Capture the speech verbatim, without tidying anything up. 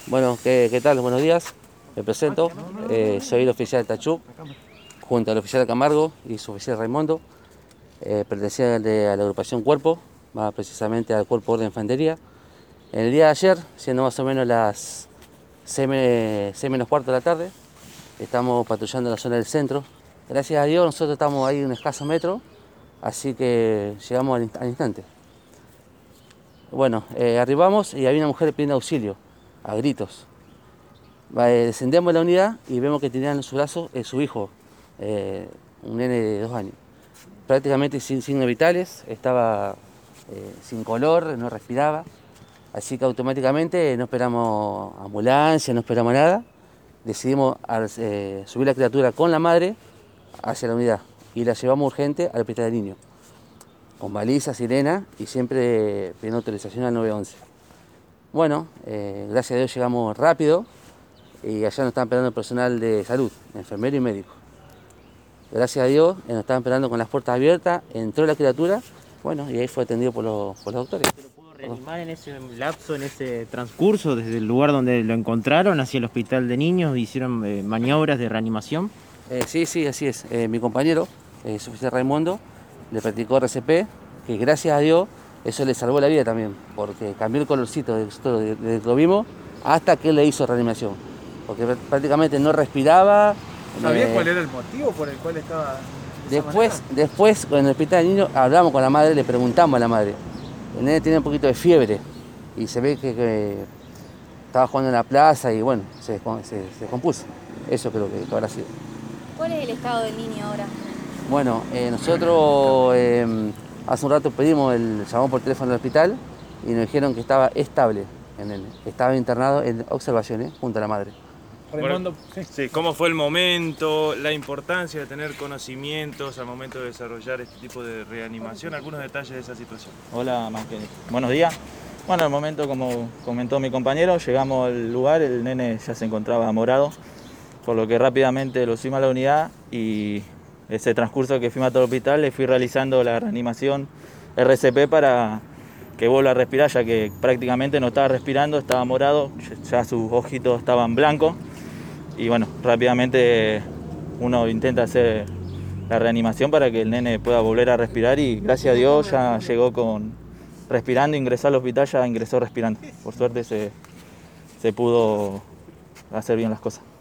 Bueno, ¿qué, qué tal? Buenos días. Me presento. Eh, soy el oficial Tachú, junto al oficial Camargo y su oficial Raimundo. Eh, perteneciente a la agrupación Cuerpo, más precisamente al Cuerpo de Infantería. En el día de ayer, siendo más o menos las seis menos cuarto de la tarde, estamos patrullando la zona del centro. Gracias a Dios, nosotros estamos ahí un escaso metro, así que llegamos al, al instante. Bueno, eh, arribamos y había una mujer pidiendo auxilio, a gritos. Eh, descendemos de la unidad y vemos que tenía en su brazo eh, su hijo, eh, un nene de dos años. Prácticamente sin signos vitales, estaba eh, sin color, no respiraba. Así que automáticamente no esperamos ambulancia, no esperamos nada. Decidimos eh, subir la criatura con la madre hacia la unidad y la llevamos urgente al hospital de niños, con baliza, sirena y siempre pidiendo autorización al nueve once. Bueno, eh, gracias a Dios llegamos rápido y allá nos estaban esperando el personal de salud, enfermero y médico. Gracias a Dios nos estaban esperando con las puertas abiertas, entró la criatura, bueno, y ahí fue atendido por los, por los doctores. ¿Se lo pudo reanimar en ese lapso, en ese transcurso, desde el lugar donde lo encontraron hacia el hospital de niños? ¿Hicieron eh, maniobras de reanimación? Eh, sí, sí, así es. Eh, mi compañero, eh, su oficial Raimundo, le practicó R C P, que gracias a Dios eso le salvó la vida también, porque cambió el colorcito desde de, que lo vimos hasta que él le hizo reanimación, porque prácticamente no respiraba. ¿Sabía eh, cuál era el motivo por el cual estaba? De después, después, en el hospital de niños, hablamos con la madre, le preguntamos a la madre. El nene tiene un poquito de fiebre y se ve que, que estaba jugando en la plaza y bueno, se, se, se compuso. Eso creo que, que habrá sido. ¿Cuál es el estado del niño ahora? Bueno, eh, nosotros eh, hace un rato pedimos el llamamos por teléfono al hospital y nos dijeron que estaba estable en él, estaba internado en observaciones junto a la madre. Bueno, sí, ¿cómo fue el momento, la importancia de tener conocimientos al momento de desarrollar este tipo de reanimación? Algunos detalles de esa situación. Hola, buenos días. Bueno, el momento, como comentó mi compañero, llegamos al lugar, el nene ya se encontraba morado, por lo que rápidamente lo subimos a la unidad y ese transcurso que fuimos a todo el hospital le fui realizando la reanimación R C P para que vuelva a respirar, ya que prácticamente no estaba respirando, estaba morado, ya sus ojitos estaban blancos. Y bueno, rápidamente uno intenta hacer la reanimación para que el nene pueda volver a respirar y gracias a Dios ya llegó con respirando, ingresó al hospital, ya ingresó respirando. Por suerte se, se pudo hacer bien las cosas.